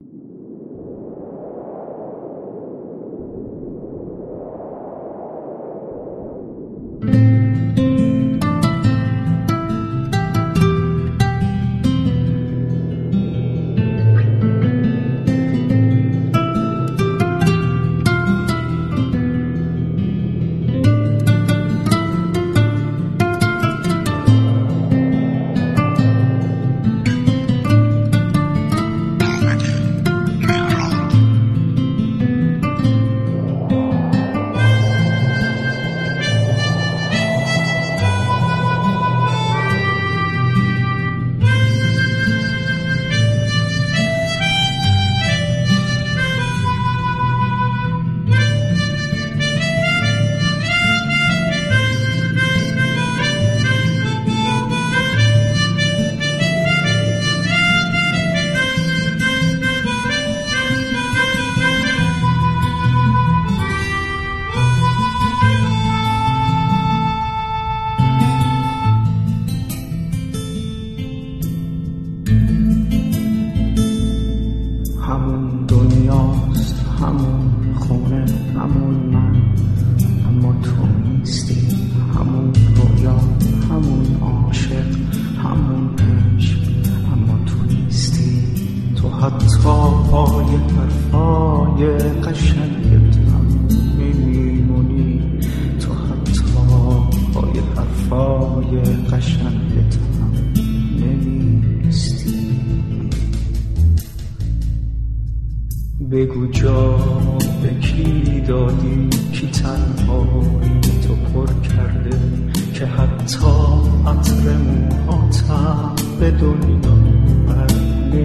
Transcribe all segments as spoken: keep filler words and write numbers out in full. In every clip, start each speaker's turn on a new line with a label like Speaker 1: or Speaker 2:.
Speaker 1: بگو جا به کی دادی، کی تنهایی تو پر کرده که حتی عطر موهاتم به دنیا بر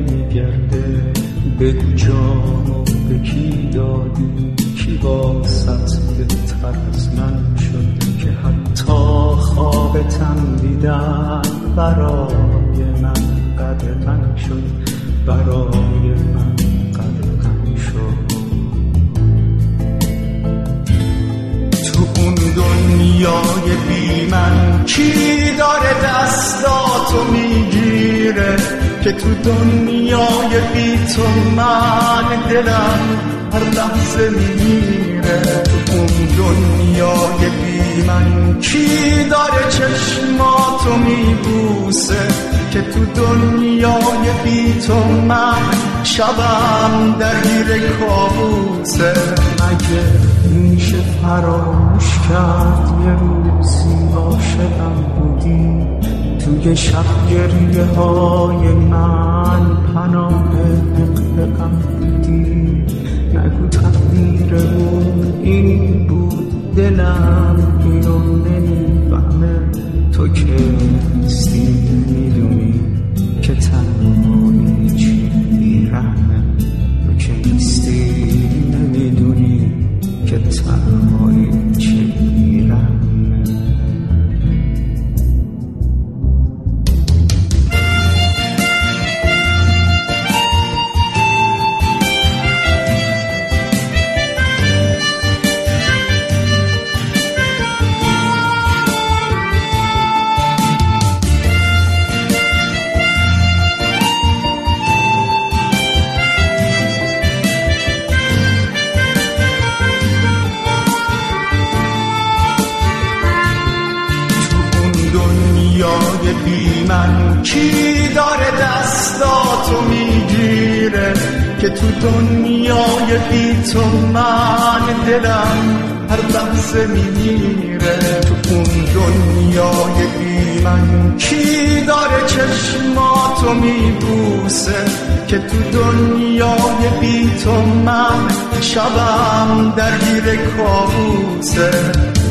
Speaker 1: نمیگرده. بگو جا به کی دادی، کی واسط بهتر از من شد که حتی خوابتم دیدن برای من قدغن شد، برای من قدغن شد. تو اون دنیای بی من کی داره دستاتو میگیره که تو دنیای بی تو من دلم هر لحظه میمیره. تو اون دنیای بی من کی داره چشماتو میبوسه که تو دنیای بی تو من شبم درگیر کابوسه. مگه میشه فراموش کرد یه روزی عاشقم بودی، توی شب گریه های من پناه غم بودی. نگو تقدیرمون این بود، دلم اینو نمیفهمه. تو که نیستی میدونی که تنهایی چی بیرحمه. تو که نیستی نمیدونی که تنهایی چی بیرحمه. بی من کی داره دستاتو میگیره که تو دنیای بی تو من دلم هر لحظه میمیره. تو اون دنیای بی من کی داره چشماتو میبوسه که تو دنیای بی تو من شبم درگیر کابوسه.